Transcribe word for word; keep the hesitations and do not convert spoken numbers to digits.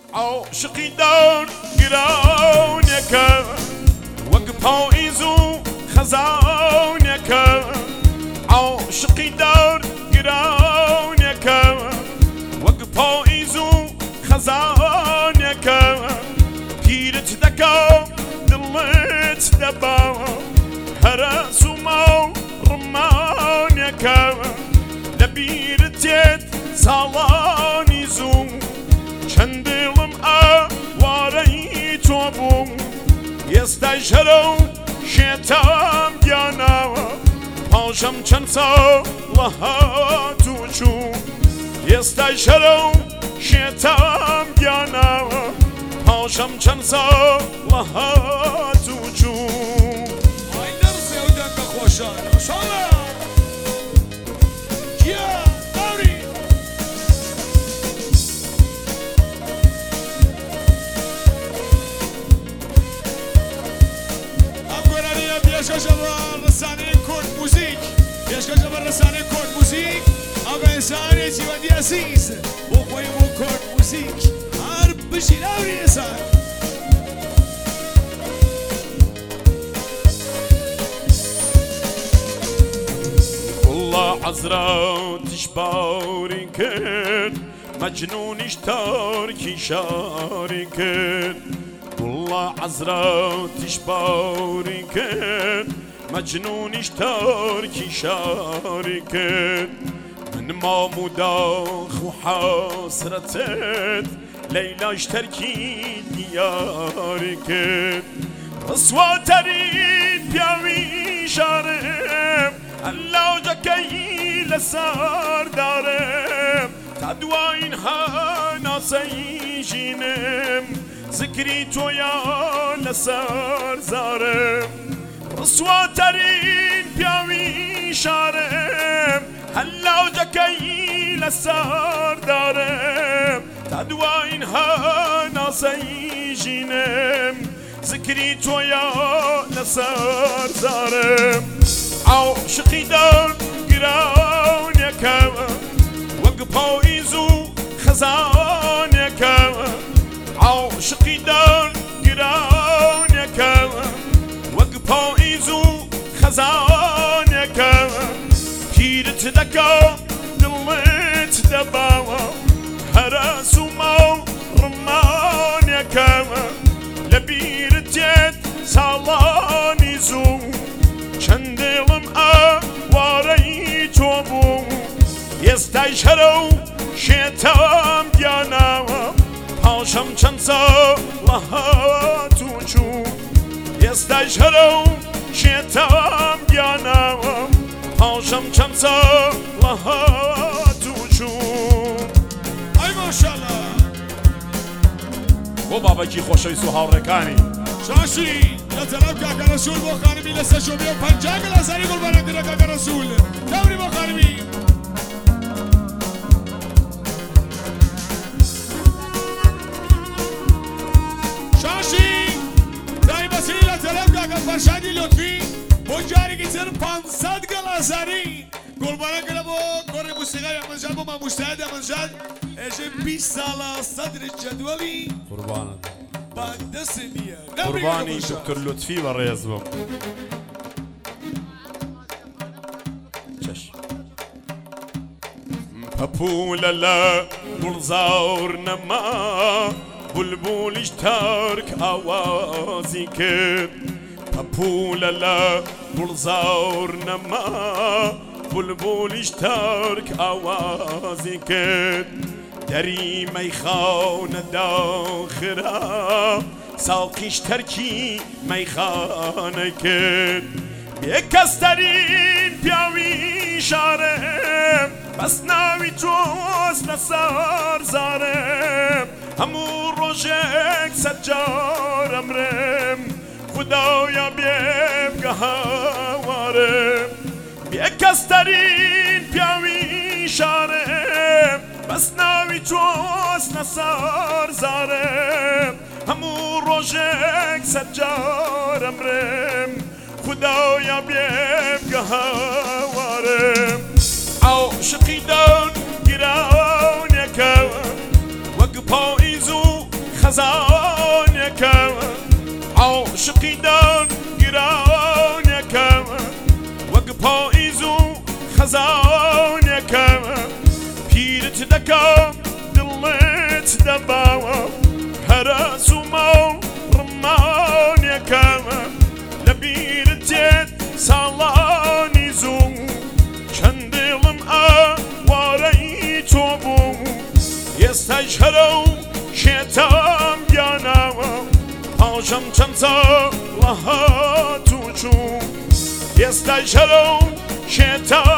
عاشقی دار گرانیکە وەک پاییز و خەزانێکە عاشقی دار گرانیکە وەک پاییز و خەزانێکە پیرت دەکا دڵت دەبا هەرەس و ماو ڕمانێکە لە بیرت تێت ساڵانی زوو چەند دڵم ئاوارەی تۆ بوو ئێستای شەرە و شێتام گیاناوە پاشەم چەند ساڵە هاتوو چوو ئێستای شەرە و شێتام گیاناوە پاشەم چەند ساڵە هاتوو چوو ئای دەرسێ و دەنگە خۆشانە شاڵە گیا ئەوری ئەم گۆرانیە پێشکەشە بە ڕسانەی کورد موزیک پێشکەشە بە ڕسانەی کورد موزیک ئەو بە ئێسانێکی وەندی ئەسیز بۆ خۆی بۆ کورد موزیک هەر بژین ئەوری ئێسان والله عزراتش باری کرد مجنونش تارکی شاری کرد والله عزراتش باری کرد مجنونش تارکی شاری کرد من ماموداخ و حسرتت لیلاش ترکی دیاری کرد رسواترین پیاوی شارم الله جکی لسر دارم تا دوائین ها ناسی جینم ذکری تو یا لسر زارم رسواترین پیاوی شارم الله جکی لسر دارم تا دوائین ها ناسی جینم ذکری تو یا لسر زارم عاشقی دار گرانیکە وەک پاییز و خەزانێکە عاشقی دار گرانیکە وەک پاییز و خەزانێکە پیرت دەکا دڵت دەباوە هەرەس و ماو ڕمانێکە لە بیرت تێت ساڵانی زوو چەند دڵم ئاوارەی تۆ بوو ئێستای شەرە و شێتام گیاناوە پاشەم چەند ساڵە هاتوو چوو ئێستای شەرە و شێتام گیاناوە پاشەم چەند ساڵە هاتوو چوو ئای ماشەڵڵا بۆ بابەکی خۆشەویست و هاوڕێکانی شاشی لە جەناب کاکە ڕەسوول بۆ خانمی لە سەر شۆبێ و پەنجا گەلاسانی گوڵبەرەندرە کاکە ڕەسوول دەوری بۆ خانمی شاشی تایبەتی لە جەناب کاکە فەرشادی لوتفی بۆ جارێکی تر پانسەد گەلاسانی گوڵبەرەنگرە بۆ گۆڕی موسیقای ئەمەنجاد بۆ مامۆستای ئەمەنجاد ئێژێ بیست ساڵە سەدری جەدوەلی قوربانت دەستی نییە قوربانی دکتۆر لوتفی بەڕێز بووم پەپوولە لە گوڵزار نەما بولبولیش تارک ئاوازی کرد پەپوولە لە گوڵزار نەما بولبولیش تارک ئاوازی کرد دەری مەیخانە داخرا ساڵقیش تەرکی مەیخانە کرد بێکەستەرین پیاوی شارم بەس ناوی تۆز لەسەر زارم هەموو ڕۆژێک سەد جار ئەمرم خودایا بێبگە هاوارم بێکەستەرین پیاوی شارم بەس ناوی تۆز لەسەر زارم هەموو ڕۆژێک سەد جار ئەمرم خودایا بێبگە هاوارم عاشقی دار گرانیکە وەک پاییز و خزانەکە عاشقی دانگرانەکە وەک پاییز و خەزانەکە پیرت دەکەم دڵت دەباوە هەرەس و ماڵ ڕمانەکە لە بیرت دێت ساڵانی زوو چەند دڵم ئاوارەی تۆ بوو ئێستاش هەرە و شێتام گیاناوە پاژەم چەند ساڵە هاتوو چوو ئێستاش هەرە و شێتام